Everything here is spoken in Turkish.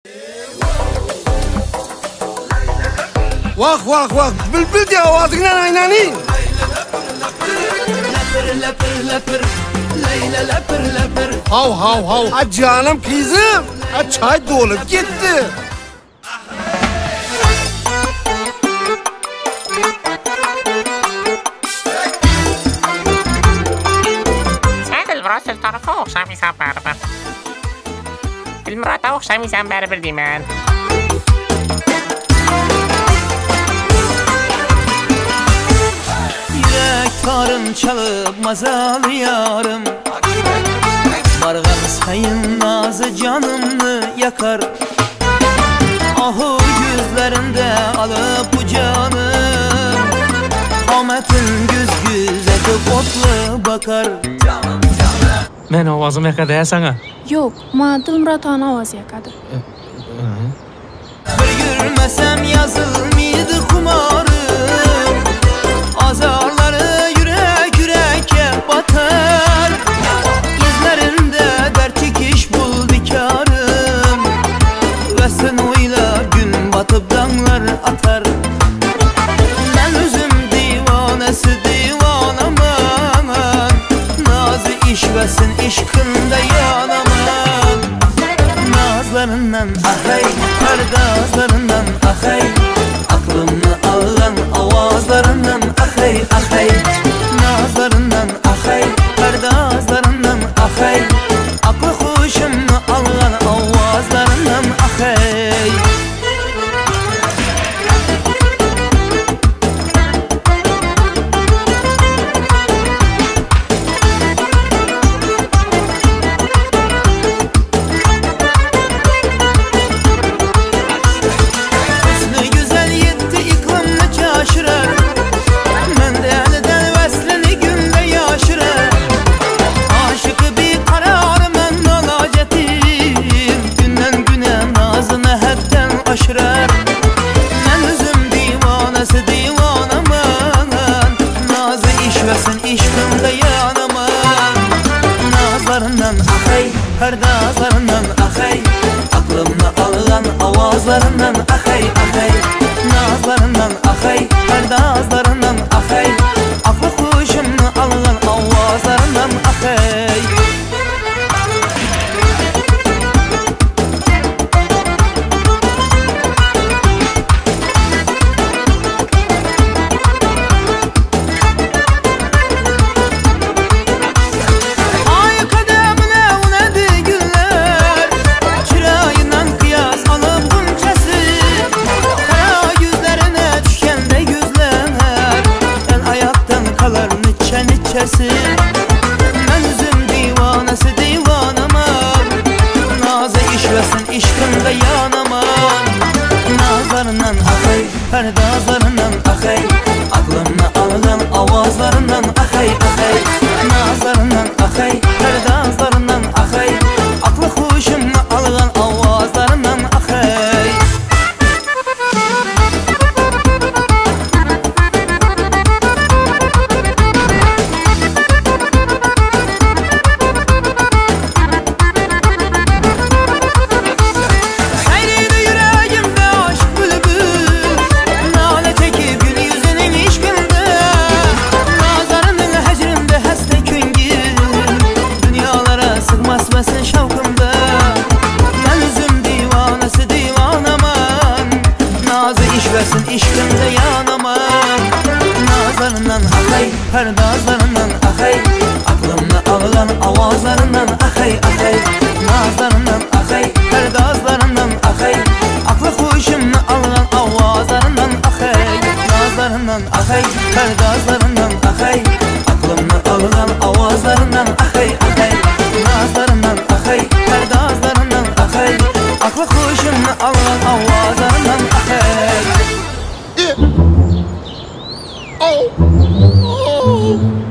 Vah vah vah, bülbül diye avazıyla oynanayım. Hav hav hav. Ha canım kızım, ha çay dolup gitti. Sen Dilmurat tarafa oxşamıysan bərabər. Dilmurata oxşamıysan bərabər deyəm. Tarım çalıp mazalı yarım, Barğan sayın nazı canımı yakar. Ahu yüzlerinde alıp bu canım, Ahmet'in güz etip otlu bakar. Mən ovazım yakadı sana. Yo'q, men Dilmurat ona ovoz yaqadi. Bir yürümesem yazılmaydı kumarım, azarları yürek yüreğe batar. İzlerinde dert çekiş bul bikarım, ve sen oyla gün batıp damlar atar. Ben özüm divanesi divanamam, nazı işvesin işkında yanamam. Nazlarından ahay, perdazlarından ahay, aklımı alan avazlarından ahay ahay. Nazlarından ahay, perdazlarından ahay, aklı hoşumu alan avazlarından ahay. Ben özüm divanesi divanaman, nazı işvesin işkımda yanaman. Nazlarından ahay, perdazlarından ahay, aklımı alan avazlarından ahay ahay. Nazlarından ahay, perdazlarından ahay, aklı kuşumu alan avazlarından ahay. Ben özüm divanesi divanamam, nazı işvesin işkında yanamam. Nazlarından ahay, perdazlarından ahay, aklımı alan avazlarından ahay ahay. Nazlarından ahay, perdazlarından ahay, aklı hoşumu alan avazlarından ahay. İşvesin işkimde yanamam. Nazlarından ahay, perdazlarından ahay, aklımı alan avazlarından ahay ahay. Nazlarından ahay, perdazlarından ahay, aklı hoşumu alan avazlarından ahay. Nazlarından ahay, perdazlarından ahay, aklımı alan avazlarından ahay ahay. Nazlarından ahay, perdazlarından ahay, aklı hoşumu alan avazlarından ahay. Oh! Oh!